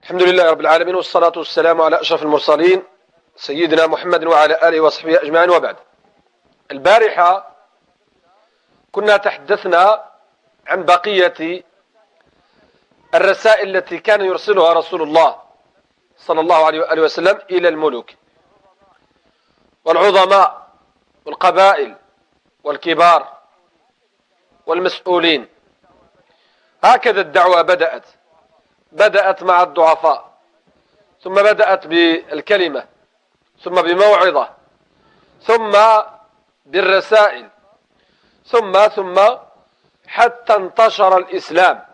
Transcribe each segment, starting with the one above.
الحمد لله رب العالمين، والصلاة والسلام على أشرف المرسلين سيدنا محمد وعلى آله وصحبه أجمعين، وبعد. البارحة كنا تحدثنا عن بقية الرسائل التي كان يرسلها رسول الله صلى الله عليه وآله وسلم إلى الملوك والعظماء والقبائل والكبار والمسؤولين. هكذا الدعوة بدأت مع الضعفاء، ثم بدأت بالكلمة، ثم بموعظة، ثم بالرسائل، ثم حتى انتشر الإسلام.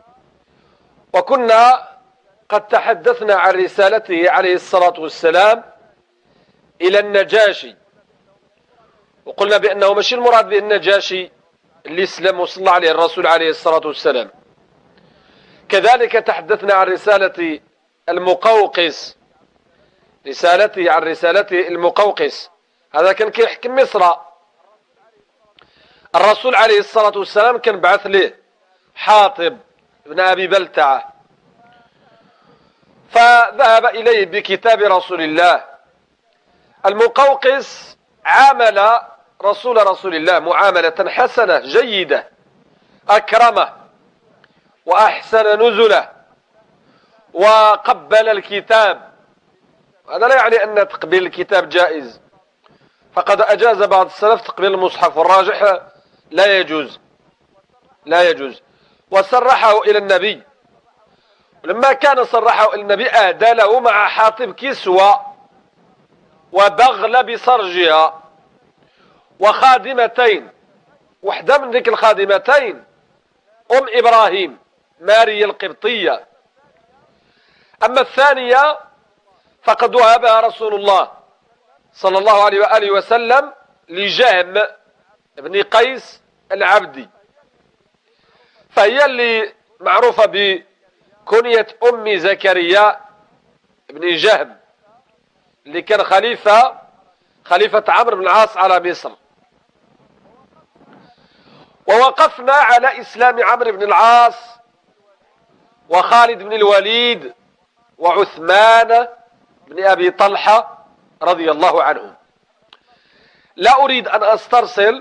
وكنا قد تحدثنا عن رسالته عليه الصلاة والسلام إلى النجاشي، وقلنا بأنه مش المراد بالنجاشي اللي اسلم وصلى عليه الرسول عليه الصلاة والسلام. كذلك تحدثنا عن رسالة المقوقس، رسالته المقوقس، هذا كان كيحكم مصر. الرسول عليه الصلاة والسلام كان بعث له حاطب بن أبي بلتعة، فذهب إليه بكتاب رسول الله. المقوقس عامل رسول الله معاملة حسنة جيدة، أكرمه وأحسن نزله وقبل الكتاب. هذا لا يعني أن تقبيل الكتاب جائز، فقد أجاز بعض السلف تقبيل المصحف، والراجح لا يجوز. وصرحه إلى النبي، ولما كان صرحه إلى النبي أهدى له مع حاطب كسوة وبغل بصرجها وخادمتين. واحدة من ذيك الخادمتين أم إبراهيم ماريا القبطية، أما الثانية فقد وهبها رسول الله صلى الله عليه وآله وسلم لجهم بن قيس العبدي، فهي اللي معروفة بكنية أم زكريا بن جهم، اللي كان خليفة عمرو بن العاص على مصر. ووقفنا على إسلام عمرو بن العاص وخالد بن الوليد وعثمان بن أبي طلحة رضي الله عنهم. لا أريد أن أسترسل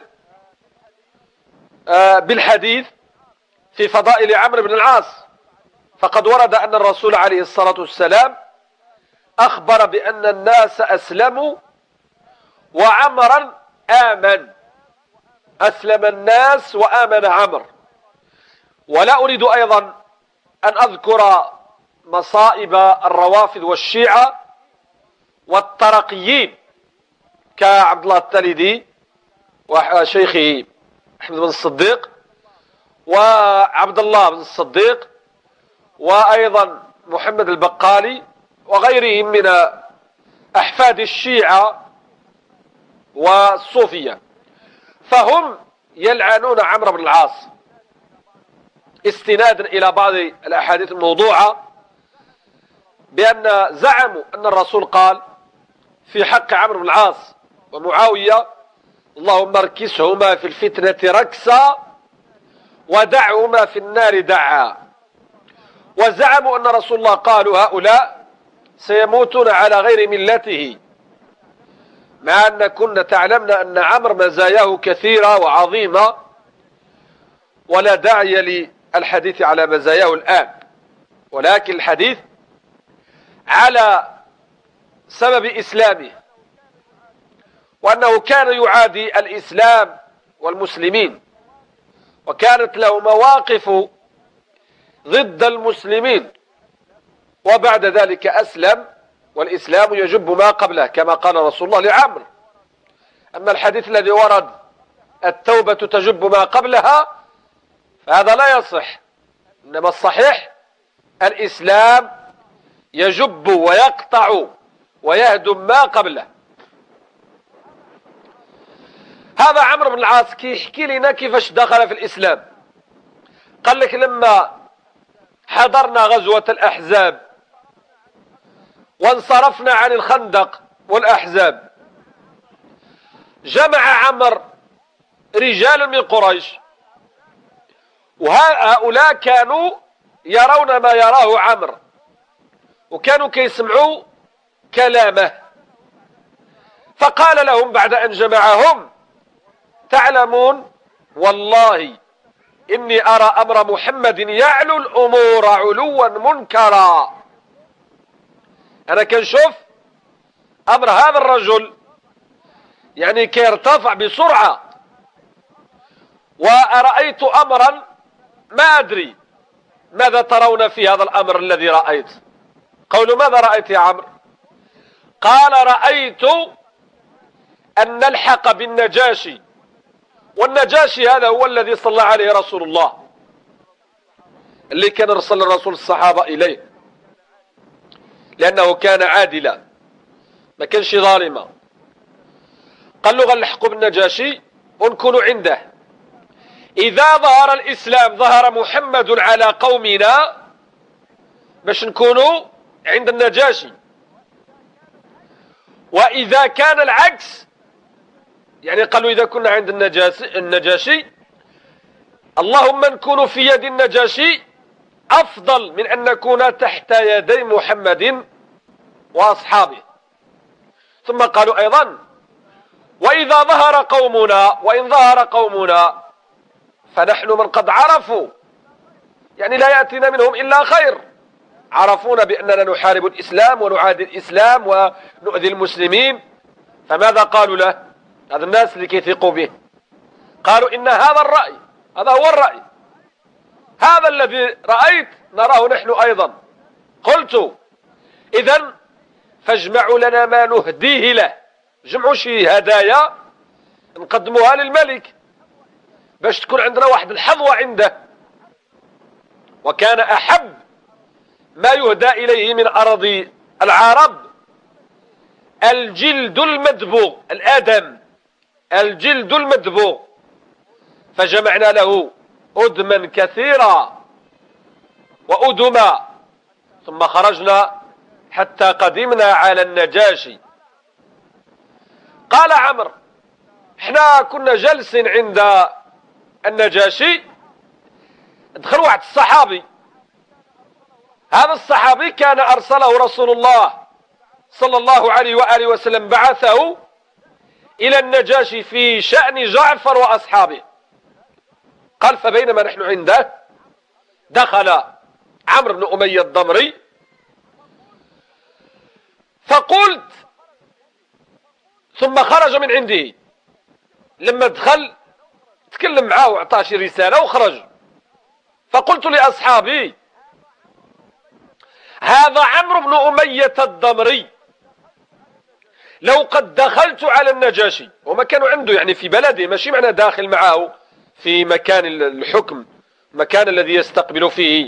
بالحديث في فضائل عمرو بن العاص، فقد ورد أن الرسول عليه الصلاة والسلام أخبر بأن الناس أسلموا وعمرا آمن. أسلم الناس وآمن عمرو. ولا أريد أيضا أن أذكر مصائب الروافض والشيعة والترقيين كعبد الله التليدي وشيخه أحمد بن الصديق وعبد الله بن الصديق وأيضا محمد البقالي وغيرهم من أحفاد الشيعة والصوفية، فهم يلعنون عمرو بن العاص استنادا إلى بعض الأحاديث الموضوعة، بأن زعموا أن الرسول قال في حق عمرو بن العاص ومعاوية: اللهم اركسهما في الفتنة ركسا ودعهما في النار دعا. وزعموا أن رسول الله قالوا هؤلاء سيموتون على غير ملته، مع أن كنا تعلمنا أن عمرو مزاياه كثيرة وعظيمة، ولا داعي للحديث على مزاياه الآن، ولكن الحديث على سبب إسلامه، وأنه كان يعادي الإسلام والمسلمين، وكانت له مواقف ضد المسلمين، وبعد ذلك أسلم، والإسلام يجب ما قبله كما قال رسول الله لعمرو. أما الحديث الذي ورد التوبة تجب ما قبلها فهذا لا يصح، إنما الصحيح الإسلام يجب ويقطع ويهدم ما قبله. هذا عمرو بن العاص كيحكي لنا كيفاش دخل في الإسلام. قال لك: لما حضرنا غزوة الأحزاب وانصرفنا عن الخندق والأحزاب، جمع عمرو رجال من قريش، وهؤلاء كانوا يرون ما يراه عمرو، وكانوا كيسمعوا كلامه. فقال لهم بعد أن جمعهم: تعلمون والله إني أرى أمر محمد يعلو الأمور علوا منكرا. أنا كنشوف أمر هذا الرجل يعني كيرتفع بسرعة، ورأيت أمرا ما أدري ماذا ترون في هذا الأمر الذي رأيت. قولوا: ماذا رأيت يا عمرو؟ قال: رأيت أن نلحق بالنجاشي، والنجاشي هذا هو الذي صلى عليه رسول الله، اللي كان رسل الرسول الصحابة إليه، لأنه كان عادلا ما كانش ظالما. قال له: غنلحقوا بالنجاشي ونكونوا عنده، إذا ظهر الإسلام ظهر محمد على قومنا، باش نكونوا عند النجاشي. وإذا كان العكس، يعني قالوا إذا كنا عند النجاشي اللهم نكون في يد النجاشي أفضل من أن نكون تحت يدي محمد وأصحابه. ثم قالوا أيضا: وإذا ظهر قومنا، وإن ظهر قومنا فنحن من قد عرفوا، يعني لا يأتينا منهم إلا خير، عرفونا بأننا نحارب الإسلام ونعادي الإسلام ونؤذي المسلمين. فماذا قالوا له هذا الناس اللي كيثقوا به؟ قالوا: إن هذا الرأي، هذا هو الرأي، هذا الذي رأيت نراه نحن أيضا. قلت: إذن فاجمعوا لنا ما نهديه له، جمعوا شي هدايا نقدموها للملك باش تكون عندنا واحد الحظوة عنده. وكان أحب ما يهدى إليه من أراضي العرب الجلد المدبوغ، الآدم، الجلد المدبوغ. فجمعنا له أدما كثيرا وأدما، ثم خرجنا حتى قدمنا على النجاشي. قال عمرو: احنا كنا جالسين عند النجاشي، دخل واحد الصحابي. هذا الصحابي كان أرسله رسول الله صلى الله عليه وآله وسلم، بعثه إلى النجاشي في شأن جعفر وأصحابه. قال: فبينما نحن عنده دخل عمرو بن أمية الضمري، فقلت، ثم خرج من عنده. لما دخل تكلم معاه وأعطاه شي رسالة وخرج. فقلت لأصحابي: هذا عمرو بن أمية الضمري لو قد دخلت على النجاشي، وما كانوا عنده يعني في بلده، ماشي معنى داخل معه في مكان الحكم، مكان الذي يستقبل فيه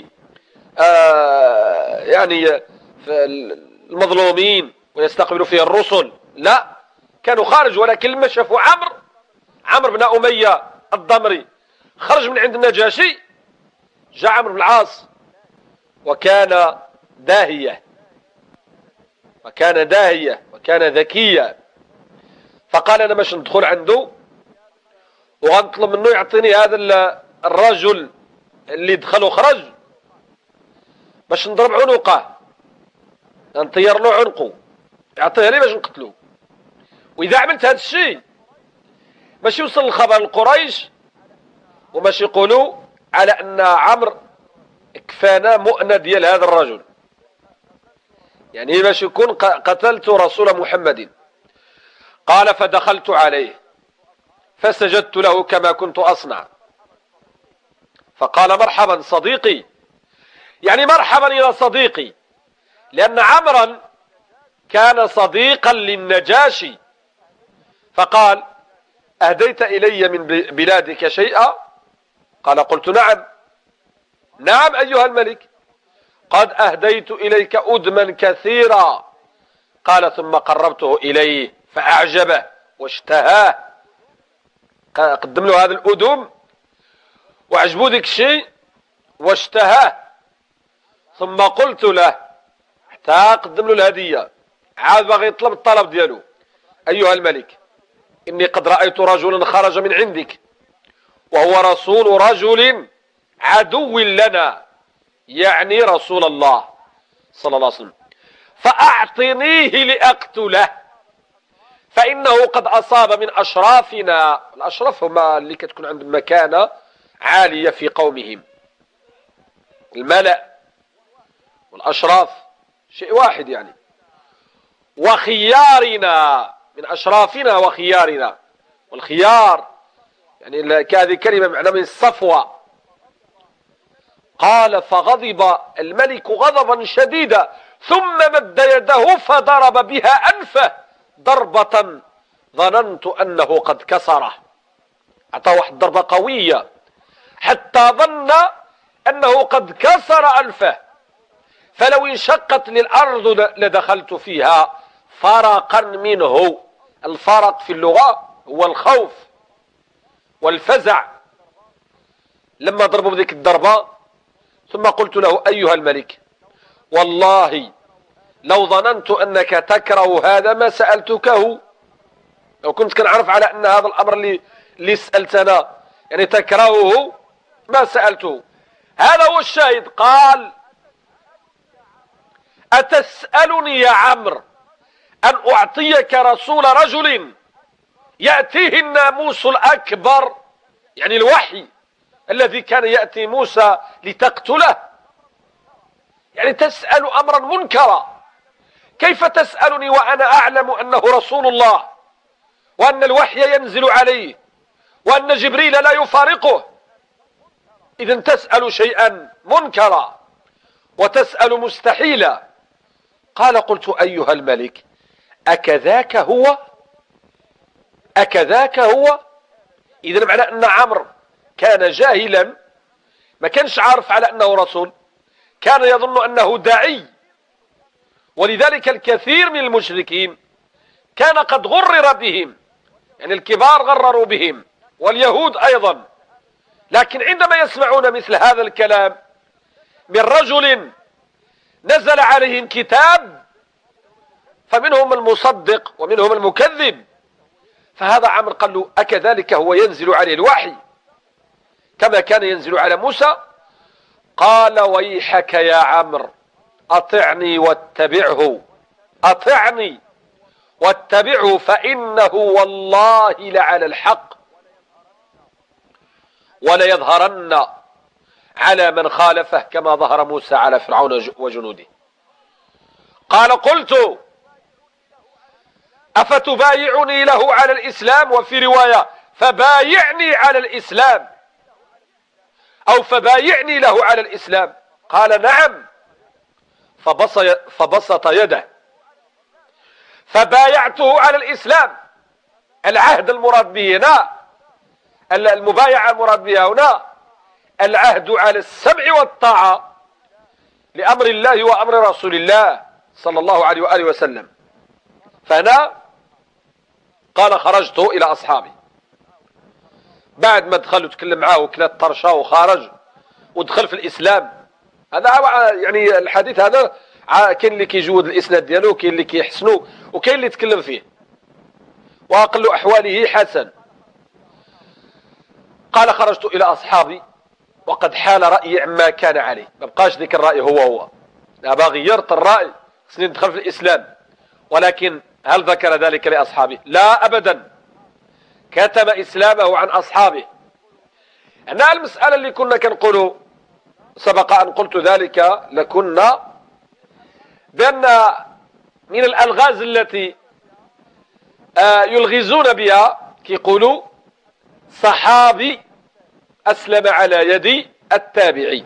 يعني المظلومين ويستقبل فيه الرسل، لا، كانوا خارج. ولكن لما شافوا عمرو بن أمية الضمري خرج من عند النجاشي، جاء عمرو بن العاص وكان داهية وكان ذكيا، فقال: أنا باش ندخل عنده وغنطلب منه يعطيني هذا الرجل اللي دخل وخرج باش نضرب عنقه، نطير له عنقه، يعطيه لي باش نقتلوه. وإذا عملت هذا الشيء باش يوصل الخبر لقريش وباش يقولوا على أن عمرو كفانا مؤنة ديال هذا الرجل، يعني باش يكون قتلت رسول محمد. قال: فدخلت عليه فسجدت له كما كنت أصنع. فقال: مرحبا صديقي، يعني مرحبا إلى صديقي، لأن عمرا كان صديقا للنجاشي. فقال: أهديت إلي من بلادك شيئا؟ قال: قلت: نعم. نعم أيها الملك، قد أهديت إليك أدما كثيرا. قال: ثم قربته إليه فأعجبه واشتهاه، قدم له هذا الأدم وعجبو ذيك الشيء واشتهاه. ثم قلت له، حتى قدم له الهدية، عاد باغي يطلب الطلب ديالو: أيها الملك، إني قد رأيت رجلا خرج من عندك وهو رسول رجل عدو لنا، يعني رسول الله صلى الله عليه وسلم، فأعطنيه لأقتله فإنه قد أصاب من أشرافنا. الأشراف هما اللي كتكون عندهم مكانة عالية في قومهم، الملأ والأشراف شيء واحد يعني. وخيارنا، من أشرافنا وخيارنا، والخيار يعني هذه كلمة معنى من الصفوة. قال فغضب الملك غضبا شديدا ثم مد يده فضرب بها أنفه ضربة ظننت أنه قد كسره. أعطاه واحد ضربة قوية حتى ظن أنه قد كسر أنفه، فلو انشقت للأرض لدخلت فيها فرقا منه. الفرق في اللغة هو الخوف والفزع. لما ضربوا بذيك الضربة ثم قلت له أيها الملك والله لو ظننت أنك تكره هذا ما سألتكه. لو كنت كنعرف على أن هذا الأمر اللي سألتنا يعني تكرهه ما سألته. هذا هو الشاهد. قال أتسألني يا عمرو أن أعطيك رسول رجل يأتيه الناموس الأكبر، يعني الوحي الذي كان يأتي موسى لتقتله؟ يعني تسأل أمرا منكرا. كيف تسألني وأنا أعلم أنه رسول الله وأن الوحي ينزل عليه وأن جبريل لا يفارقه؟ إذن تسأل شيئا منكرا وتسأل مستحيلا. قال قلت أيها الملك أكذاك هو؟ أكذاك هو؟ إذن معنى أن عمرو كان جاهلا، ما كانش عارف على أنه رسول، كان يظن أنه داعي. ولذلك الكثير من المشركين كان قد غرر بهم، يعني الكبار غرروا بهم واليهود أيضا. لكن عندما يسمعون مثل هذا الكلام من رجل نزل عليهم كتاب فمنهم المصدق ومنهم المكذب، فهذا عمرو قال له أكذلك هو ينزل عليه الوحي كما كان ينزل على موسى؟ قال ويحك يا عمرو أطعني واتبعه، أطعني واتبعه فإنه والله لعلى الحق وليظهرن على من خالفه كما ظهر موسى على فرعون وجنوده. قال قلت أفتبايعني له على الإسلام؟ وفي رواية فبايعني على الإسلام أو فبايعني له على الإسلام. قال نعم. فبسط يده فبايعته على الإسلام. العهد المراد به هنا، المبايعة المراد بها هنا العهد على السمع والطاعة لأمر الله وأمر رسول الله صلى الله عليه وآله وسلم. فأنا قال خرجت إلى أصحابي بعد ما دخل وتكلم معاه وكلات طرشة وخارج ودخل في الإسلام. هذا يعني الحديث هذا كاين اللي كيجود الإسناد ديالو، كاين اللي كيحسنو، وكاين اللي يتكلم فيه، وأقل أحواله حسن. قال خرجت إلى أصحابي وقد حال رأيي عما كان عليه، ما بقاش ذيك الرأي هو أنا غيرت الرأي، خصني ندخل في الإسلام. ولكن هل ذكر ذلك لأصحابه؟ لا أبدا، كتم إسلامه عن أصحابه. هنا المسألة اللي كنا كنقولوا سبق أن قلت ذلك لكنا بأن من الألغاز التي يلغزون بها كيقولوا صحابي أسلم على يد التابعي.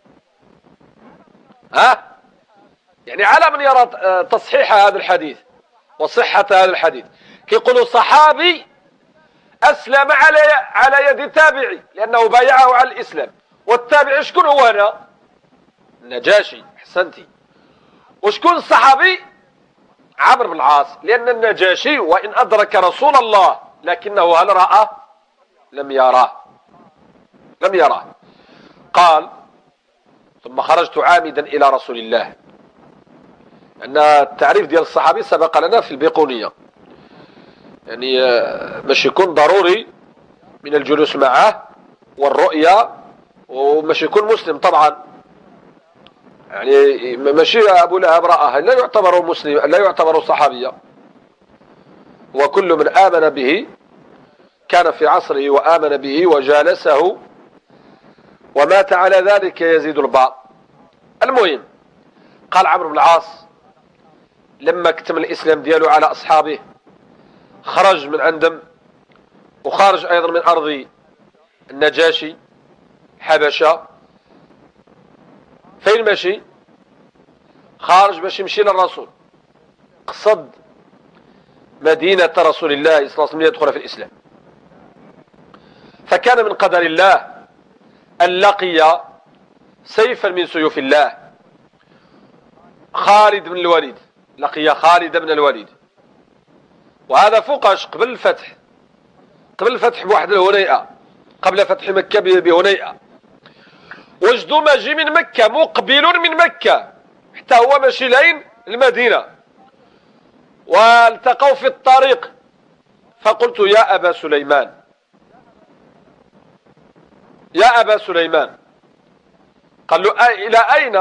يعني على من يرى تصحيح هذا الحديث وصحة هذا الحديث كيقولوا صحابي أسلم على يد التابعي لأنه بايعه على الإسلام. والتابعي شكون هو هنا؟ النجاشي. أحسنتي. وشكون الصحابي؟ عمرو بن العاص، لأن النجاشي وإن أدرك رسول الله لكنه هل رأى؟ لم يراه. قال ثم خرجت عامدا إلى رسول الله. أن التعريف ديال الصحابي سبق لنا في البيقونية، يعني مش يكون ضروري من الجلوس معه والرؤية، ومش يكون مسلم طبعا. يعني ماشي أبو لهب رآها، لا يعتبر مسلم، لا يعتبر صحابيا، وكل من آمن به كان في عصره وآمن به وجالسه ومات على ذلك يزيد الباء. المهم، قال عمرو بن العاص لما كتم الإسلام ديالو على أصحابه خرج من عندهم، وخارج أيضا من أرض النجاشي حبشة. فين ماشي؟ خارج باش يمشي للرسول، قصد مدينة رسول الله صلى الله عليه وسلم ليدخل في الإسلام. فكان من قدر الله أن لقي سيفا من سيوف الله خالد بن الوليد، لقي خالد بن الوليد، وهذا فوقاش قبل الفتح، قبل الفتح بواحد الهنيئة، قبل فتح مكة بهنيئة. وجدوا ماجي من مكة، مقبل من مكة حتى هو ماشي لين المدينة، والتقوا في الطريق. فقلت يا أبا سليمان، يا أبا سليمان. قال له إلى أين؟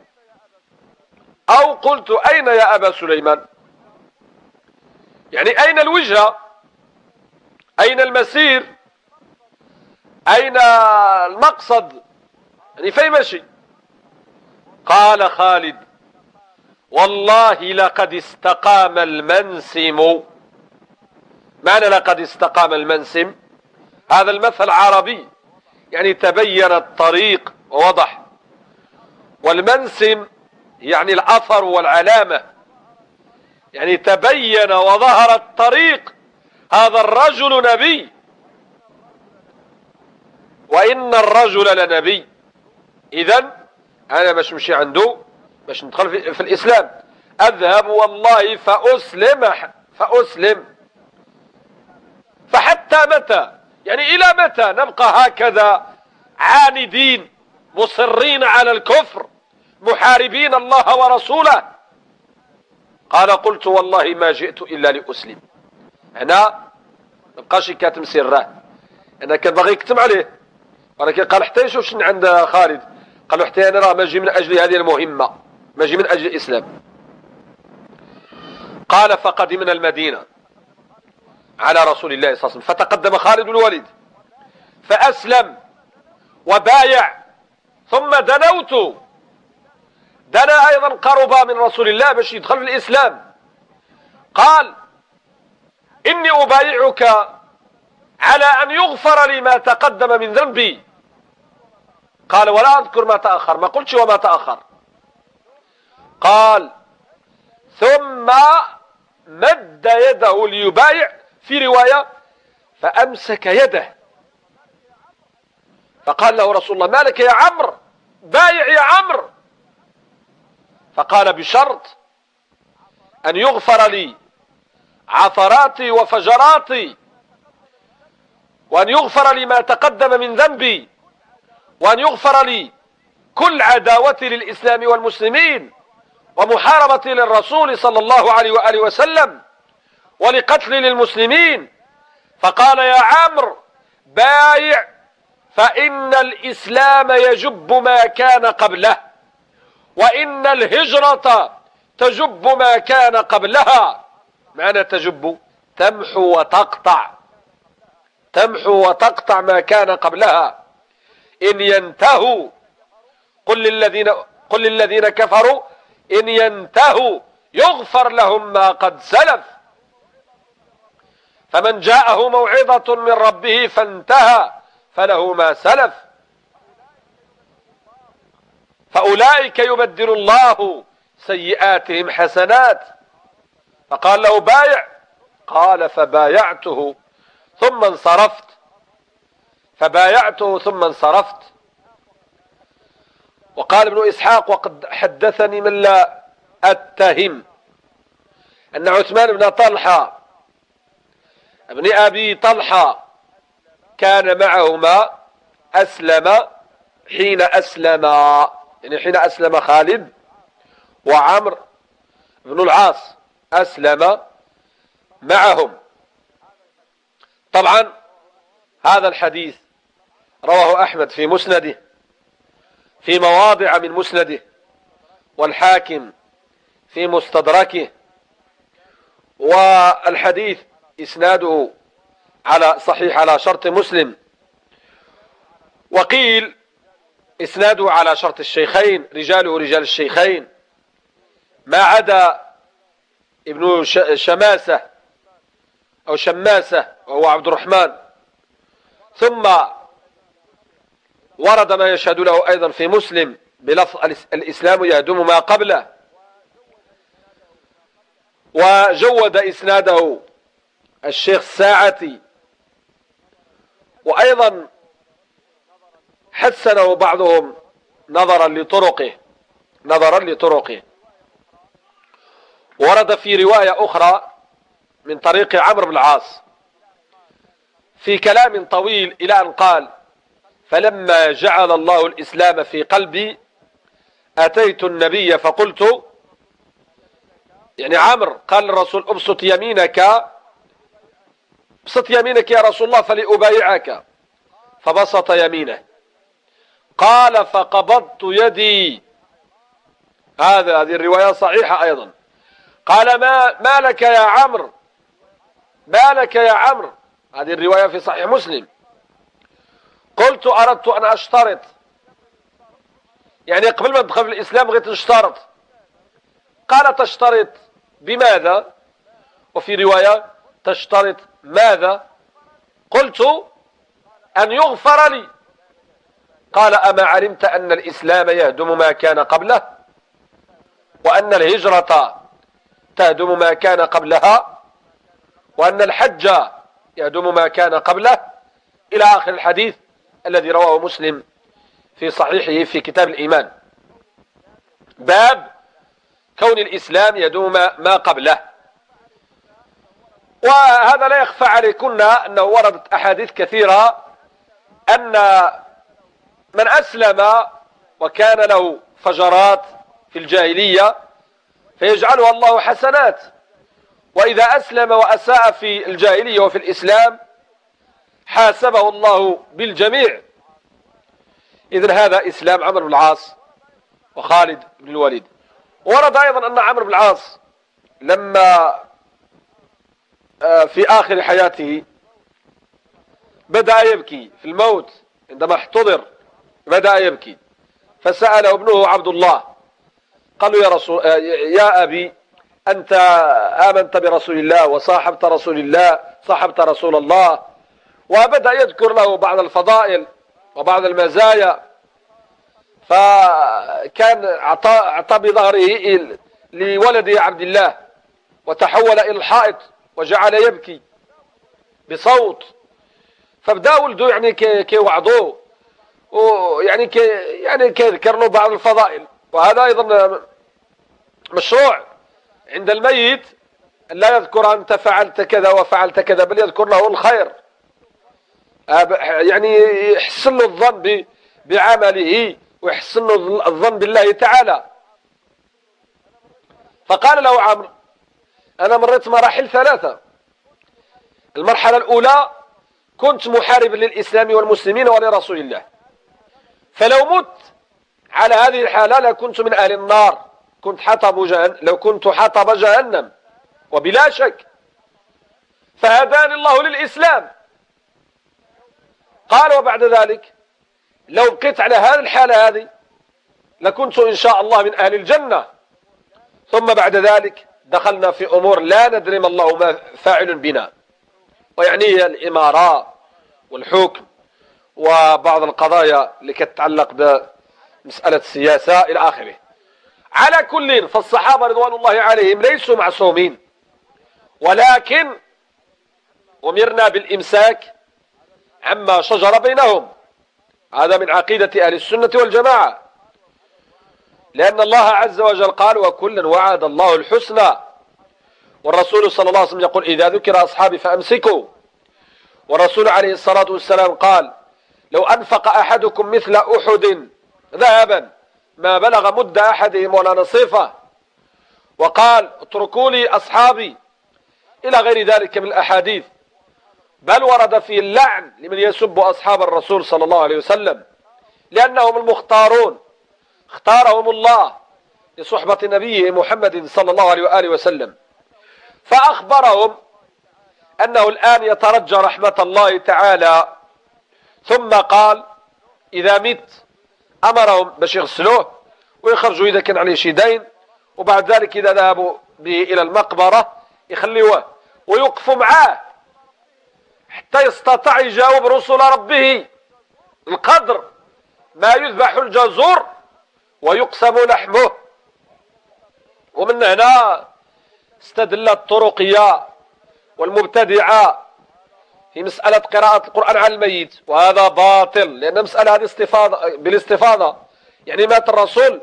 أو قلت أين يا أبا سليمان؟ يعني أين الوجهة؟ أين المسير؟ أين المقصد؟ يعني فين ماشي؟ قال خالد والله لقد استقام المنسم. معنى لقد استقام المنسم؟ هذا المثل عربي، يعني تبين الطريق ووضح، والمنسم يعني الأثر والعلامة، يعني تبين وظهر الطريق، هذا الرجل نبي، وإن الرجل لنبي. إذن أنا باش نمشي عنده، باش ندخل في الإسلام، أذهب والله فأسلم. فحتى متى؟ يعني إلى متى نبقى هكذا عاندين مصرين على الكفر محاربين الله ورسوله؟ قال قلت والله ما جئت إلا لأسلم. هنا مبقاش كاتم سره، أنا كان باغي يكتم عليه، ولكن قال حتى يشوف شن عند خالد، قال له حتى أنا راه ماجي من أجل هذه المهمة، ماجي من أجل الإسلام. قال فقدمنا المدينة على رسول الله صلى الله عليه وسلم، فتقدم خالد بن الوليد فأسلم وبايع، ثم دنا أيضا قربا من رسول الله باش يدخل في الإسلام. قال إني أبايعك على أن يغفر لي ما تقدم من ذنبي. قال ولا أذكر ما تأخر، ما قلتش وما تأخر. قال ثم مد يده ليبايع، في رواية فأمسك يده، فقال له رسول الله ما لك يا عمرو، بايع يا عمرو. فقال بشرط أن يغفر لي عثراتي وفجراتي، وأن يغفر لي ما تقدم من ذنبي، وأن يغفر لي كل عداوتي للإسلام والمسلمين ومحاربتي للرسول صلى الله عليه وآله وسلم ولقتلي للمسلمين. فقال يا عمرو بايع، فإن الإسلام يجب ما كان قبله، وإن الهجرة تجب ما كان قبلها. معنى تجب تمحو وتقطع، تمحو وتقطع ما كان قبلها. إن ينتهوا قل للذين كفروا إن ينتهوا يغفر لهم ما قد سلف، فمن جاءه موعظة من ربه فانتهى فله ما سلف، فأولئك يبدل الله سيئاتهم حسنات. فقال له بايع، قال فبايعته ثم انصرفت، فبايعته ثم انصرفت. وقال ابن إسحاق وقد حدثني من لا أتهم أن عثمان بن طلحة ابن أبي طلحة كان معهما، أسلم حين أسلم، يعني حين أسلم خالد، وعمرو بن العاص أسلم معهم. طبعا هذا الحديث رواه أحمد في مسنده، في مواضع من مسنده، والحاكم في مستدركه، والحديث إسناده على صحيح على شرط مسلم، وقيل إسناده على شرط الشيخين، رجاله رجال الشيخين ما عدا ابن شماسة أو شماسة وهو عبد الرحمن. ثم ورد ما يشهد له أيضا في مسلم بلفظ الإسلام يهدم ما قبله، وجود إسناده الشيخ الساعتي، وأيضا حسنه بعضهم نظرا لطرقه. ورد في رواية أخرى من طريق عمرو بن العاص في كلام طويل إلى أن قال: فلما جعل الله الإسلام في قلبي أتيت النبي فقلت، يعني عمرو قال للرسول: ابسط يمينك يا رسول الله فلأبايعك، فبسط يمينه. قال: فقبضت يدي. هذه الرواية صحيحة أيضا. قال: ما لك يا عمرو، هذه الرواية في صحيح مسلم. قلت: أردت أن أشترط، يعني قبل ما أدخل في الإسلام بغيت نشترط. قال: تشترط بماذا؟ وفي رواية: تشترط ماذا؟ قلت: أن يغفر لي. قال: أما علمت أن الإسلام يهدم ما كان قبله، وأن الهجرة تهدم ما كان قبلها، وأن الحج يهدم ما كان قبله، إلى آخر الحديث الذي رواه مسلم في صحيحه في كتاب الإيمان، باب كون الإسلام يهدم ما قبله. وهذا لا يخفى عليكن أنه وردت أحاديث كثيرة أن من أسلم وكان له فجرات في الجاهلية فيجعلها الله حسنات، وإذا أسلم وأساء في الجاهلية وفي الإسلام حاسبه الله بالجميع. إذن هذا إسلام عمرو بن العاص وخالد بن الوليد. ورد أيضا أن عمرو بن العاص لما في آخر حياته بدأ يبكي في الموت، عندما احتضر بدأ يبكي، فسأله ابنه عبد الله، قال له: يا أبي، أنت آمنت برسول الله وصاحبت رسول الله، وبدأ يذكر له بعض الفضائل وبعض المزايا، فكان أعطى بظهره لولده عبد الله، وتحول إلى الحائط وجعل يبكي بصوت. فبدأ ولده يعني كي وعظوه، ويعني كيذكر له بعض الفضائل. وهذا أيضا مشروع عند الميت، لا يذكر أنت فعلت كذا وفعلت كذا، بل يذكر له الخير، يعني يحسن له الظن بعمله ويحسن له الظن بالله تعالى. فقال له عمرو: أنا مريت مراحل ثلاثة. المرحلة الأولى كنت محاربا للإسلام والمسلمين ولرسول الله، فلو مت على هذه الحالة لكنت من أهل النار، لو كنت حطب جهنم وبلا شك، فهداني الله للإسلام. قال: وبعد ذلك لو بقيت على هذه الحالة هذه لكنت إن شاء الله من أهل الجنة. ثم بعد ذلك دخلنا في أمور لا ندري ما الله ما فاعل بنا، ويعني الإمارة والحكم وبعض القضايا اللي تتعلق بمسألة السياسة إلى آخره. على كل، فالصحابة رضوان الله عليهم ليسوا معصومين، ولكن أمرنا بالإمساك عما شجر بينهم. هذا من عقيدة أهل السنة والجماعة، لأن الله عز وجل قال: وكلا وعد الله الحسنى. والرسول صلى الله عليه وسلم يقول: إذا ذكر أصحابي فأمسكوا. والرسول عليه الصلاة والسلام قال: لو أنفق أحدكم مثل أحد ذهبا ما بلغ مد أحدهم ولا نصيفه. وقال: اتركوا لي أصحابي، إلى غير ذلك من الأحاديث. بل ورد في اللعن لمن يسب أصحاب الرسول صلى الله عليه وسلم، لأنهم المختارون، اختارهم الله لصحبة نبيه محمد صلى الله عليه وآله وسلم، فأخبرهم أنه الآن يترجى رحمة الله تعالى، ثم قال إذا مت أمرهم باش يغسلوه ويخرجوا إذا كان عليه شي دين، وبعد ذلك إذا ذهبوا به إلى المقبرة يخليوه ويوقفوا معاه حتى يستطيع يجاوب رسل ربه القدر ما يذبح الجزور ويقسم لحمه. ومن هنا استدل الطرقية والمبتدعة في مسألة قراءة القرآن على الميت، وهذا باطل، لأن مسألة هذه بالاستفاضة، يعني مات الرسول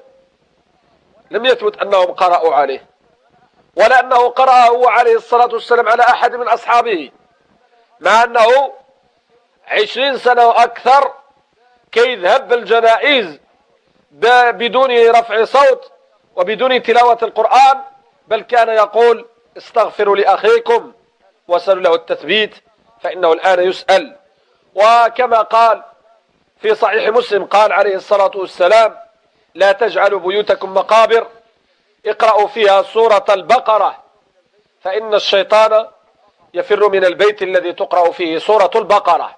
لم يثبت أنهم قرأوا عليه، ولا أنه قرأ هو عليه الصلاة والسلام على أحد من أصحابه، مع أنه 20 سنة وأكثر كيذهب بالجنائز بدون رفع صوت وبدون تلاوة القرآن، بل كان يقول استغفروا لأخيكم وسألوا له التثبيت فإنه الآن يسأل. وكما قال في صحيح مسلم قال عليه الصلاة والسلام لا تجعلوا بيوتكم مقابر، اقرأوا فيها سورة البقرة فإن الشيطان يفر من البيت الذي تقرأ فيه سورة البقرة.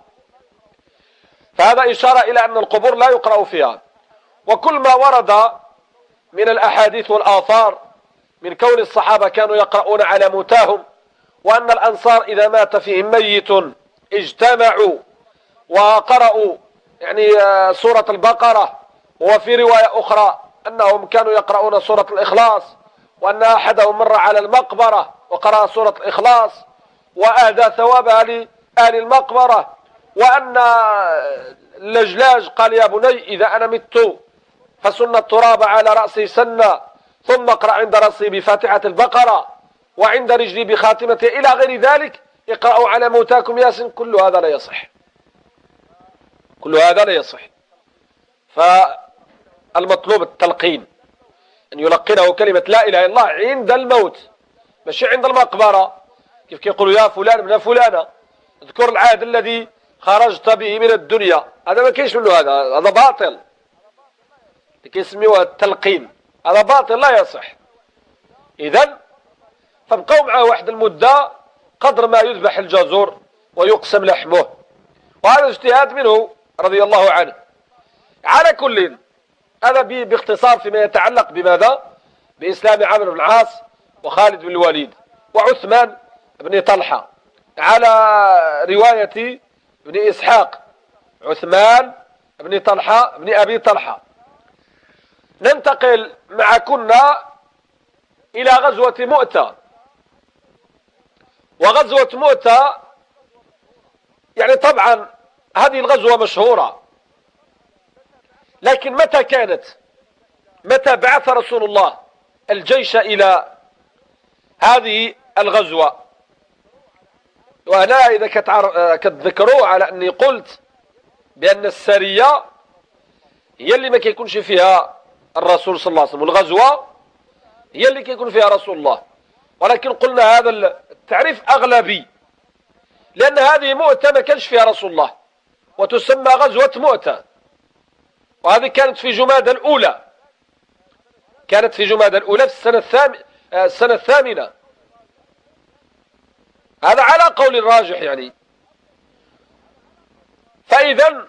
فهذا إشارة إلى أن القبور لا يقرأ فيها. وكل ما ورد من الأحاديث والآثار من كون الصحابة كانوا يقرؤون على موتاهم، وأن الأنصار إذا مات فيهم ميت اجتمعوا وقرأوا يعني سورة البقرة، وفي رواية أخرى أنهم كانوا يقرؤون سورة الإخلاص، وأن أحدهم مر على المقبرة وقرأ سورة الإخلاص وأهدى ثوابها لأهل المقبرة، وأن اللجلاج قال يا بني إذا أنا مت فسن التراب على رأسي سنة، ثم اقرأ عند رأسي بفاتحة البقرة وعند رجلي بخاتمته إلى غير ذلك، اقرأوا على موتاكم ياسين. كل هذا لا يصح، كل هذا لا يصح. فالمطلوب التلقين، أن يلقنه كلمة لا إله إلا الله عند الموت، ماشي عند المقبرة كيف كيقولوا يا فلان ابن فلانة اذكر العهد الذي خرجت به من الدنيا. هذا ما كاينش منه، هذا باطل، كيسميوه التلقين، هذا باطل لا يصح. إذن فابقوا معه واحد المدة قدر ما يذبح الجزور ويقسم لحمه، وهذا اجتهاد منه رضي الله عنه. على كل هذا باختصار فيما يتعلق بماذا؟ بإسلام عمرو بن العاص وخالد بن الوليد وعثمان بن طلحة، على رواية ابن إسحاق عثمان بن طلحة بن أبي طلحة. ننتقل معكنا إلى غزوة مؤتة. وغزوة مؤتة يعني طبعا هذه الغزوة مشهورة، لكن متى كانت؟ متى بعث رسول الله الجيش إلى هذه الغزوة؟ وأنا إذا كتذكروا على أني قلت بأن السرية هي اللي ما كيكونش فيها الرسول صلى الله عليه وسلم، والغزوة هي اللي كيكون فيها رسول الله، ولكن قلنا هذا التعريف أغلبي، لأن هذه مؤتة ما كانش فيها رسول الله وتسمى غزوة مؤتة، وهذه كانت في جمادى الأولى، كانت في جمادى الأولى في السنة الثامنة، هذا على قول الراجح يعني. فإذا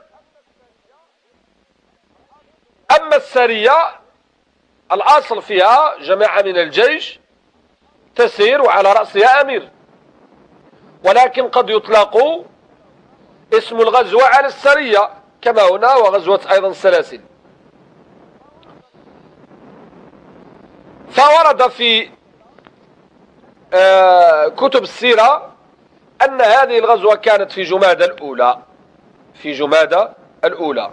أما السرية الأصل فيها جماعة من الجيش تسير وعلى رأسها أمير، ولكن قد يطلق اسم الغزوة على السرية كما هنا، وغزوة أيضا السلاسل. فورد في كتب السيرة أن هذه الغزوة كانت في جمادى الأولى، في جمادى الأولى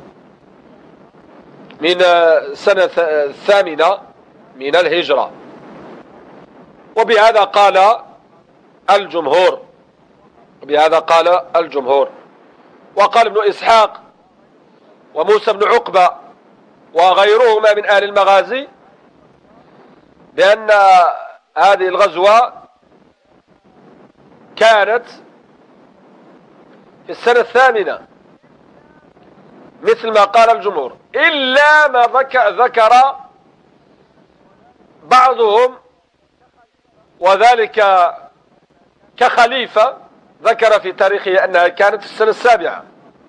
من سنة الثامنة من الهجرة، وبهذا قال الجمهور، وبهذا قال الجمهور. وقال ابن إسحاق وموسى بن عقبة وغيرهما من أهل المغازي بأن هذه الغزوة كانت في السنة الثامنة مثل ما قال الجمهور، إلا ما ذكر بعضهم وذلك كخليفة ذكر في تاريخه أنها كانت في السنة السابعة،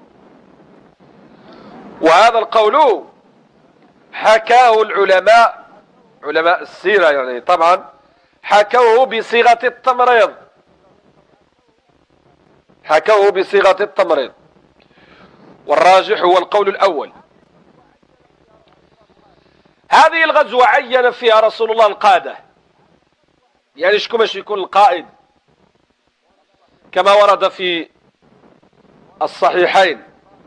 وهذا القول حكاه العلماء، علماء السيرة يعني طبعا حكوه بصيغة التمريض، حكوه بصيغة التمريض، والراجح هو القول الأول. هذه الغزوة عين فيها رسول الله القادة، يعني شكون باش يكون القائد، كما ورد في الصحيحين،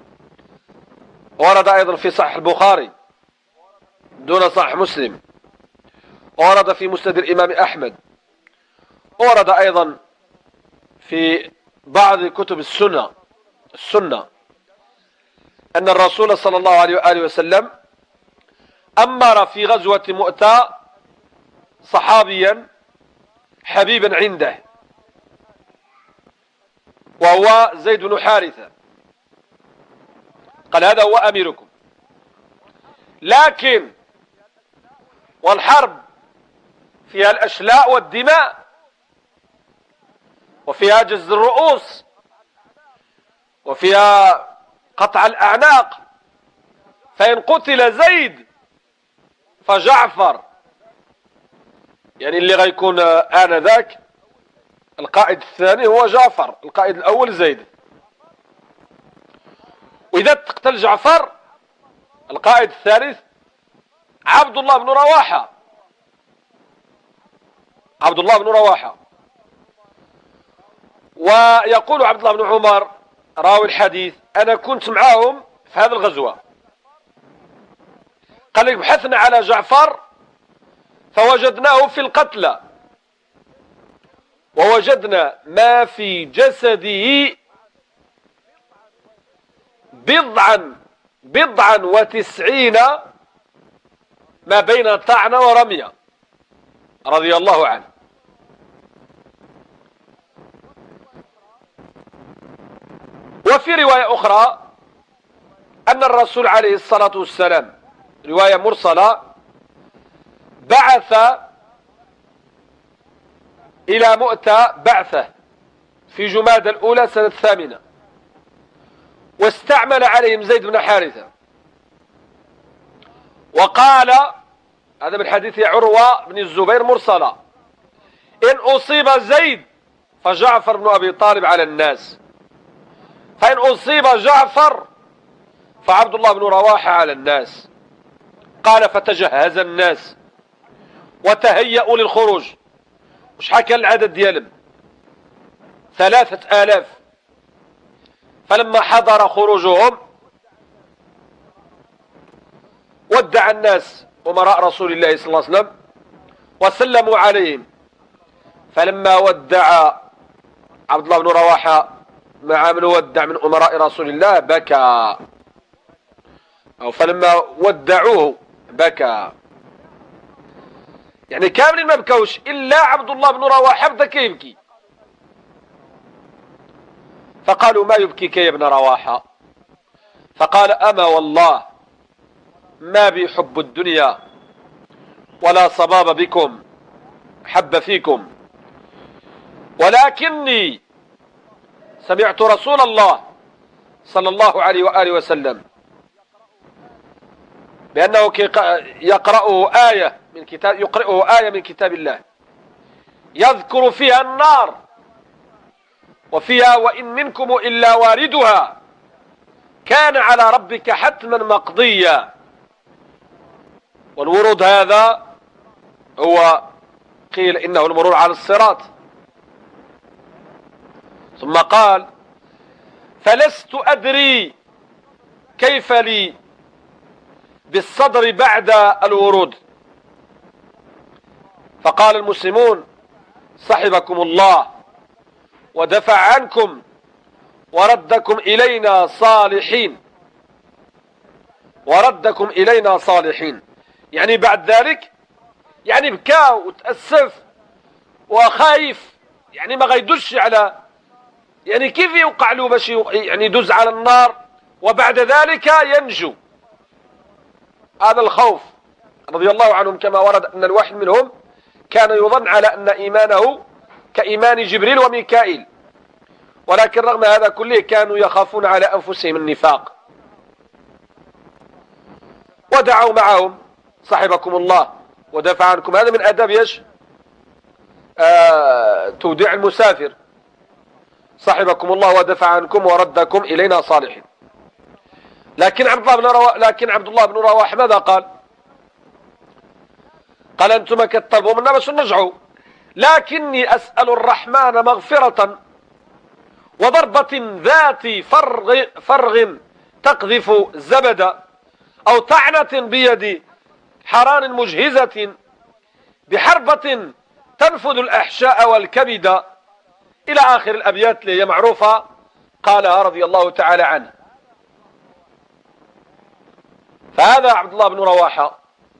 ورد أيضا في صحيح البخاري دون صحيح مسلم، ورد في مسند الإمام أحمد، ورد أيضا في بعض كتب السنة أن الرسول صلى الله عليه وآله وسلم أمر في غزوة مؤتة صحابيا حبيبا عنده، وهو زيد بن حارثة، قال هذا هو أميركم. لكن والحرب فيها الأشلاء والدماء، وفيها جز الرؤوس، وفيها قطع الأعناق، فإن قتل زيد فجعفر، يعني اللي غيكون آنذاك القائد الثاني هو جعفر، القائد الأول زيد. وإذا تقتل جعفر القائد الثالث عبد الله بن رواحة، عبد الله بن رواحة. ويقول عبد الله بن عمر راوي الحديث أنا كنت معهم في هذه الغزوة، قال لك بحثنا على جعفر فوجدناه في القتلى، ووجدنا ما في جسده بضعا وتسعين ما بين طعنة ورمية رضي الله عنه. وفي رواية أخرى أن الرسول عليه الصلاة والسلام، رواية مرسلة، بعث إلى مؤتة بعثة في جمادى الأولى سنة 8، واستعمل عليهم زيد بن حارثة، وقال هذا من حديث عروة بن الزبير مرسلة إن أصيب زيد فجعفر بن أبي طالب على الناس، فإن أصيب جعفر فعبد الله بن رواحة على الناس. قال فتجهز الناس وتهيأوا للخروج. وشحال كان العدد ديالهم؟ 3000. فلما حضر خروجهم ودع الناس أمراء رسول الله صلى الله عليه وسلم وسلموا عليهم. فلما ودع عبد الله بن رواحة مع من ودع من أمراء رسول الله بكى، أو فلما ودعوه بكى، يعني كاملين ما بكوش إلا عبد الله بن رواحة بدا كيبكي. فقالوا ما يبكيك يا ابن رواحة؟ فقال أما والله ما بي حب الدنيا ولا صباب بكم حب فيكم، ولكني سمعت رسول الله صلى الله عليه وآله وسلم بأنه يقرأه آية من كتاب الله يذكر فيها النار وفيها وإن منكم إلا واردها كان على ربك حتما مقضيا. والورود هذا هو قيل إنه المرور على الصراط. ثم قال فلست أدري كيف لي بالصدر بعد الورود. فقال المسلمون صحبكم الله ودفع عنكم وردكم إلينا صالحين، وردكم إلينا صالحين، يعني بعد ذلك يعني بكى وتأسف وخايف، يعني ما غيدش على، يعني كيف يوقع له باش يعني يدوز على النار وبعد ذلك ينجو. هذا الخوف رضي الله عنهم كما ورد أن الواحد منهم كان يظن على أن إيمانه كإيمان جبريل وميكائيل، ولكن رغم هذا كله كانوا يخافون على أنفسهم النفاق ودعوا معهم صاحبكم الله ودافع عنكم. هذا من آداب توديع المسافر، صاحبكم الله ودافع عنكم وردكم إلينا صالحين. لكن عبد الله بن رواحة ماذا قال؟ قال أنتم كتطلبوا منا باش نرجعوا، لكني أسأل الرحمن مغفرة وضربة ذات فرغ تقذف الزبد، أو طعنة بيد حران مجهزة، بحربة تنفذ الأحشاء والكبد، إلى آخر الأبيات اللي هي معروفة قالها رضي الله تعالى عنه. فهذا عبد الله بن رواحة،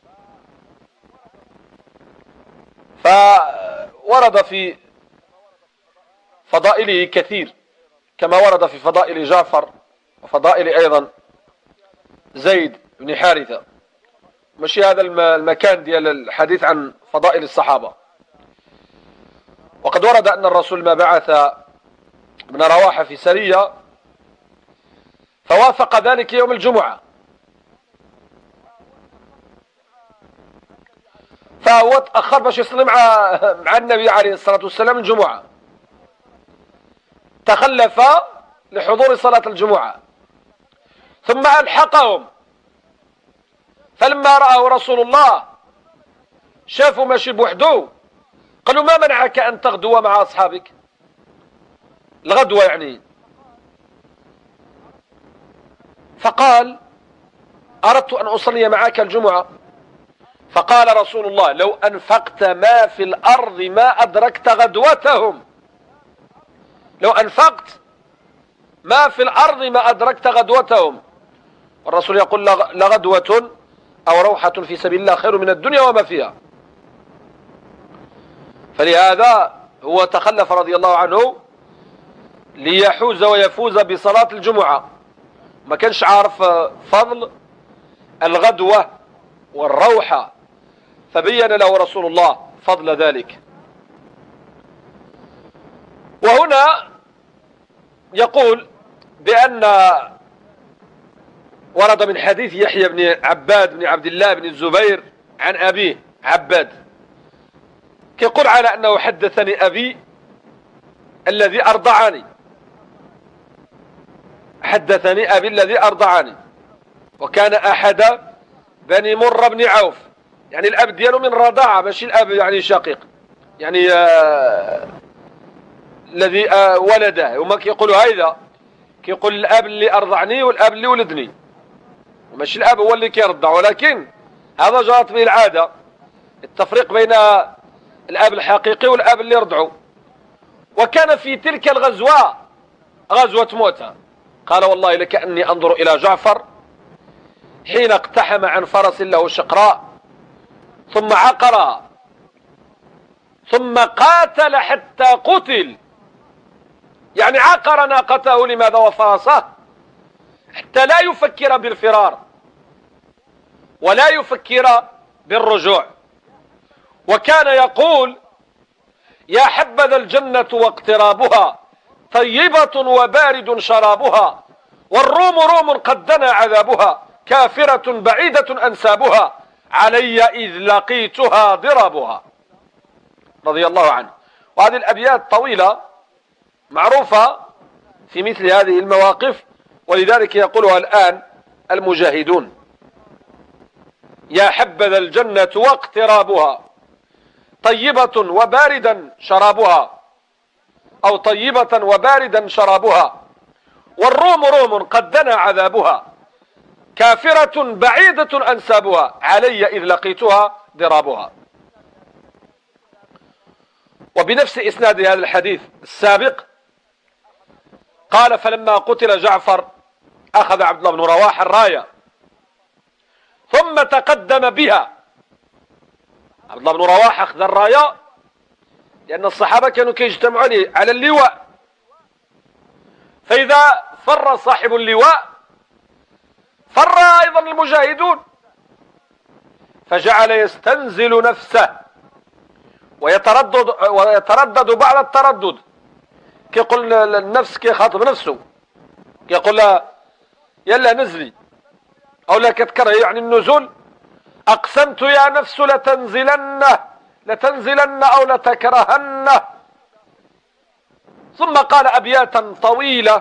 فورد في فضائله كثير كما ورد في فضائل جعفر وفضائل أيضا زيد بن حارثة، ماشي هذا المكان ديال الحديث عن فضائل الصحابة. وقد ورد أن الرسول ما بعث ابن رواحة في سرية فوافق ذلك يوم الجمعة، فهو تأخر باش يصلي مع النبي عليه الصلاة والسلام الجمعة، تخلف لحضور صلاة الجمعة، ثم ألحقهم، فلما رأه رسول الله شافوا ماشي بوحده، قالوا ما منعك أن تغدو مع أصحابك؟ الغدوة يعني. فقال أردت أن أصلي معك الجمعة. فقال رسول الله لو أنفقت ما في الأرض ما أدركت غدوتهم، لو أنفقت ما في الأرض ما أدركت غدوتهم. الرسول يقول لغدوة أو روحة في سبيل الله خير من الدنيا وما فيها. فلهذا هو تخلف رضي الله عنه ليحوز ويفوز بصلاة الجمعة، ما كانش عارف فضل الغدوة والروحة، فبين له رسول الله فضل ذلك. وهنا يقول بأن ورد من حديث يحيى بن عباد بن عبد الله بن الزبير عن أبيه عباد، يقول على أنه حدثني أبي الذي أرضعني، حدثني أبي الذي أرضعني، وكان أحد بني مر بن عوف، يعني الأب دياله من رضاعة، ماشي الأب يعني شقيق، يعني الذي ولده. هما كيقولوا هيدا، كيقول الأب اللي أرضعني والأب اللي ولدني، وماشي الأب هو اللي كيرضع، ولكن هذا جرت به العادة التفريق بين الأب الحقيقي والأب اللي رضعه. وكان في تلك الغزوة غزوة موتى، قال والله لكأني أنظر إلى جعفر حين اقتحم عن فرس له شقراء ثم عقرها ثم قاتل حتى قتل، يعني عقر ناقته لماذا وفرسه حتى لا يفكر بالفرار ولا يفكر بالرجوع. وكان يقول يا حبذا الجنة واقترابها طيبة وبارد شرابها، والروم روم قد دنا عذابها كافرة بعيدة أنسابها علي إذ لقيتها ضربها، رضي الله عنه. وهذه الأبيات طويلة معروفة في مثل هذه المواقف، ولذلك يقولها الآن المجاهدون: يا حبذا الجنة واقترابها طيبة وباردا شرابها، أو طيبة وباردا شرابها، والروم روم قد دنا عذابها كافرة بعيدة أنسابها علي إذ لقيتها ضرابها. وبنفس إسناد هذا الحديث السابق قال فلما قتل جعفر أخذ عبد الله بن رواحة الراية ثم تقدم بها. عبد الله بن رواحة أخذ الراية لأن الصحابة كانوا كيجتمعوا على اللواء، فإذا فر صاحب اللواء فر أيضا المجاهدون، فجعل يستنزل نفسه ويتردد بعد التردد، كيقول النفس، كيخاطب نفسه كيقول لها يلا نزلي، او لا كتكره يعني النزول. اقسمت يا نفس لتنزلن او لتكرهن. ثم قال ابياتا طويلة،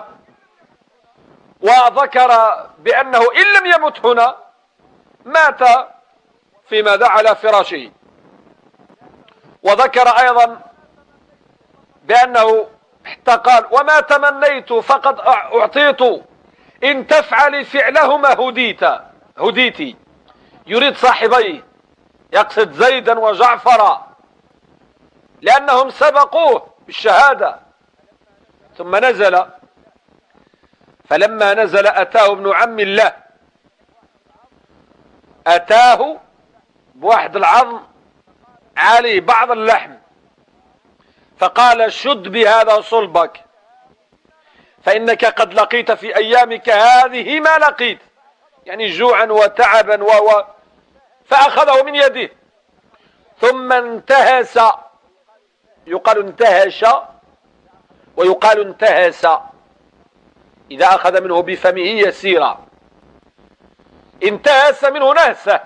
وذكر بانه ان لم يمت هنا مات في ماذا على فراشه. وذكر ايضا بانه حتى قال وما تمنيت فقد اعطيت، ان تفعل فعلهما هديتي. يريد صاحبيه، يقصد زيدا وجعفرا لانهم سبقوه بالشهادة. ثم نزل، فلما نزل اتاه ابن عم الله، اتاه بواحد العظم عليه بعض اللحم، فقال شد بهذا صلبك، فإنك قد لقيت في أيامك هذه ما لقيت، يعني جوعا وتعبا فأخذه من يده. ثم انتهس، يقال انتهش ويقال انتهس إذا أخذ منه بفمه يسيرا، انتهس منه نهسه.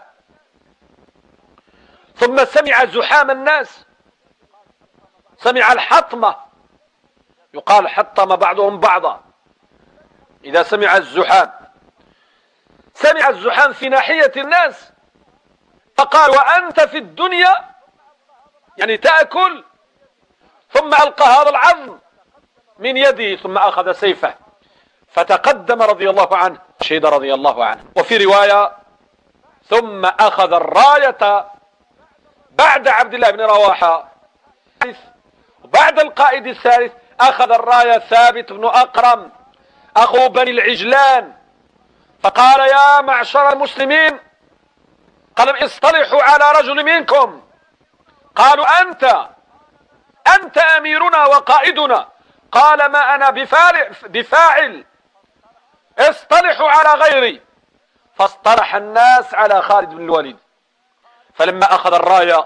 ثم سمع زحام الناس، سمع الحطمة، يقال حطم بعضهم بعضا إذا سمع الزحام. سمع الزحام في ناحية الناس، فقال وأنت في الدنيا يعني تأكل. ثم ألقى هذا العظم من يده، ثم أخذ سيفه فتقدم رضي الله عنه، شهد رضي الله عنه. وفي رواية ثم أخذ الراية بعد عبد الله بن رواحة، وبعد القائد الثالث أخذ الراية ثابت بن أقرم أخو بني العجلان، فقال يا معشر المسلمين، قال اصطلحوا على رجل منكم. قالوا أنت أميرنا وقائدنا. قال ما أنا بفاعل، اصطلحوا على غيري. فاصطلح الناس على خالد بن الوليد. فلما أخذ الراية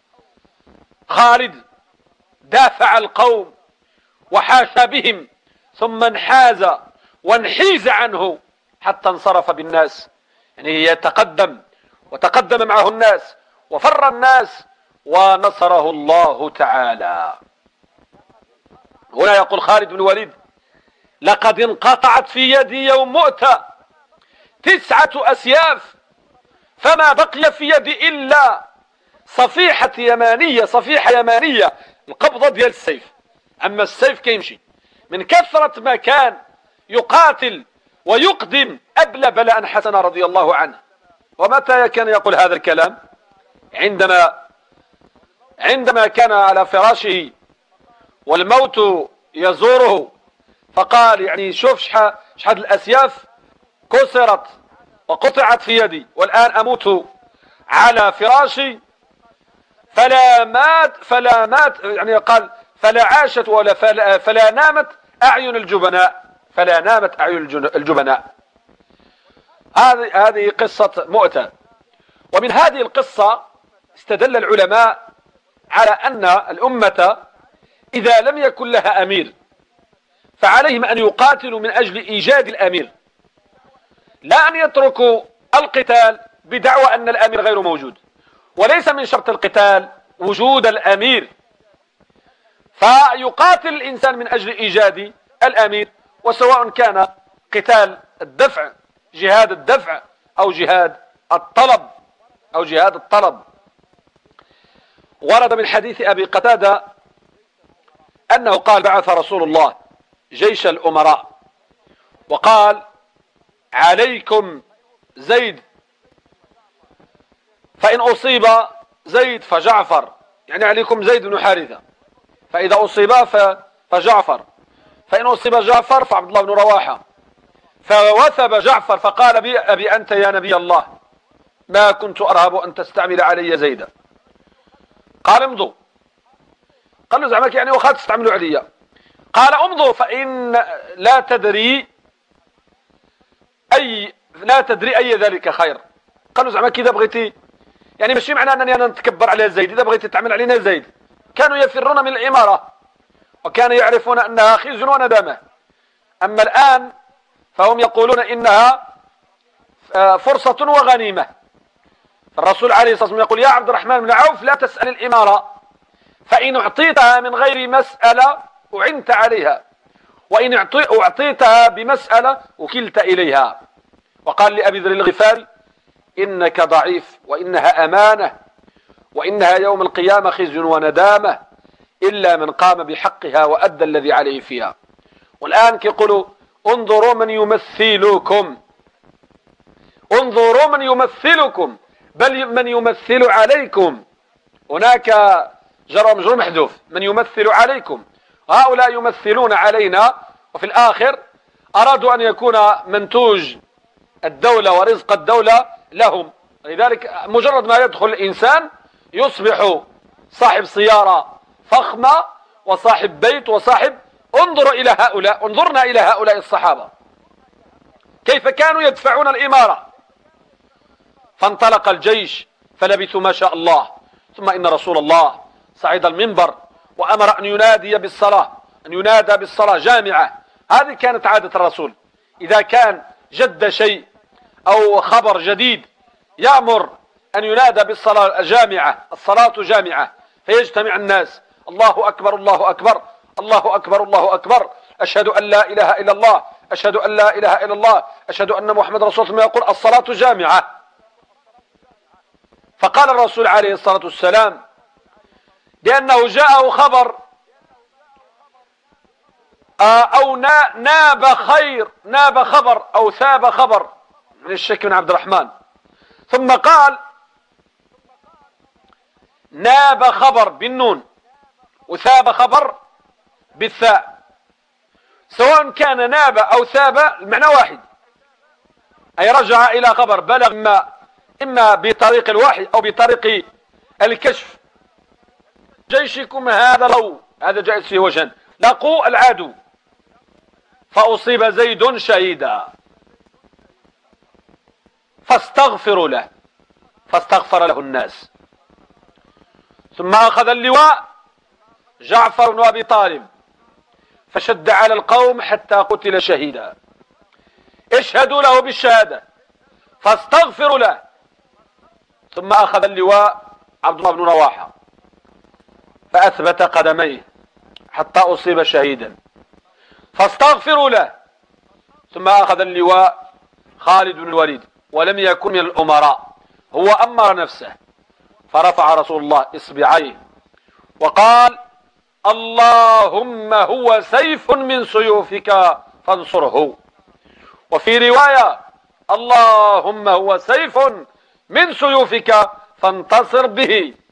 خالد دافع القوم وحاشى بهم، ثم انحاز وانحيز عنه حتى انصرف بالناس، يعني يتقدم وتقدم معه الناس وفر الناس ونصره الله تعالى. هنا يقول خالد بن الوليد لقد انقطعت في يدي يوم مؤتة 9 أسياف، فما بقي في يدي إلا صفيحة يمانية، القبضة ديال السيف. أما السيف كيمشي من كثرة ما كان يقاتل ويقدم أبلى بلاء حسن رضي الله عنه. ومتى كان يقول هذا الكلام؟ عندما كان على فراشه والموت يزوره، فقال يعني شوف شحال الأسياف كسرت وقطعت في يدي، والآن أموت على فراشي فلا مات يعني قال فلا عاشت ولا فلا نامت أعين الجبناء. هذه قصة مؤتة. ومن هذه القصة استدل العلماء على أن الأمة إذا لم يكن لها أمير فعليهم أن يقاتلوا من أجل إيجاد الأمير، لا أن يتركوا القتال بدعوى أن الأمير غير موجود. وليس من شرط القتال وجود الأمير، فيقاتل الإنسان من أجل إيجاد الأمير، وسواء كان قتال الدفع، جهاد الدفع، أو جهاد الطلب. ورد من حديث أبي قتادة أنه قال بعث رسول الله جيش الأمراء وقال عليكم زيد، فإن أصيب زيد فجعفر، يعني عليكم زيد بن حارثة، فإذا أصيب فجعفر، فإن أصيب جعفر فعبد الله بن رواحة. فوثب جعفر فقال أبي أنت يا نبي الله، ما كنت أرهب أن تستعمل علي زيدا. قال امضوا. قال له زعمك يعني وخا تستعملوا علي؟ قال امضوا فإن لا تدري أي ذلك خير. قال له زعمك إذا بغيتي يعني ماشي معنى أنني أنا نتكبر على زيد. إذا بغيت تعمل علينا زيد، كانوا يفرون من الإمارة وكانوا يعرفون أنها خزي وندامة. أما الآن فهم يقولون إنها فرصة وغنيمة. الرسول عليه الصلاة والسلام يقول: يا عبد الرحمن بن عوف، لا تسأل الإمارة، فإن أعطيتها من غير مسألة أعنت عليها، وإن أعطيتها بمسألة وكلت إليها. وقال لأبي ذر الغفاري: إنك ضعيف، وإنها أمانة، وإنها يوم القيامة خزي وندامة، إلا من قام بحقها وأدى الذي عليه فيها. والآن كيقولوا: انظروا من يمثلكم، انظروا من يمثلكم، بل من يمثل عليكم. هناك جر ومجرور محذوف، من يمثل عليكم. هؤلاء يمثلون علينا، وفي الآخر أرادوا أن يكون منتوج الدولة ورزق الدولة لهم. لذلك مجرد ما يدخل الإنسان يصبح صاحب سيارة فخمة وصاحب بيت وصاحب. انظروا إلى هؤلاء، انظرنا إلى هؤلاء الصحابة كيف كانوا يدفعون الإمارة. فانطلق الجيش فلبثوا ما شاء الله، ثم إن رسول الله صعد المنبر وأمر أن ينادي بالصلاة، أن ينادى بالصلاة جامعة. هذه كانت عادة الرسول، إذا كان جد شيء أو خبر جديد يأمر أن ينادى بالصلاة جامعة، الصلاة جامعة، فيجتمع الناس: الله أكبر الله أكبر الله أكبر الله أكبر، أشهد أن لا إله إلا الله، أشهد أن لا إله إلا الله، أشهد أن محمد رسول الله. يقول: الصلاة جامعة. فقال الرسول عليه الصلاة والسلام بأنه جاءه خبر أو ناب خبر أو ثاب خبر من الشك بن عبد الرحمن، ثم قال: ناب خبر بالنون وثاب خبر بالثاء، سواء كان ناب أو ثاب المعنى واحد، أي رجع إلى خبر بلغ إما بطريق الوحي أو بطريق الكشف. جيشكم هذا هذا جائز فيه وجهان: لقوا العدو فأصيب زيد شهيدا فاستغفروا له، فاستغفر له الناس، ثم أخذ اللواء جعفر بن أبي طالب فشد على القوم حتى قتل شهيدا، اشهدوا له بالشهادة، فاستغفروا له، ثم أخذ اللواء عبد الله بن رواحة فأثبت قدميه حتى أصيب شهيدا، فاستغفروا له، ثم أخذ اللواء خالد بن الوليد ولم يكن من الأمراء، هو أمر نفسه، فرفع رسول الله إصبعيه وقال: اللهم هو سيف من سيوفك فانصره. وفي رواية: اللهم هو سيف من سيوفك فانتصر به.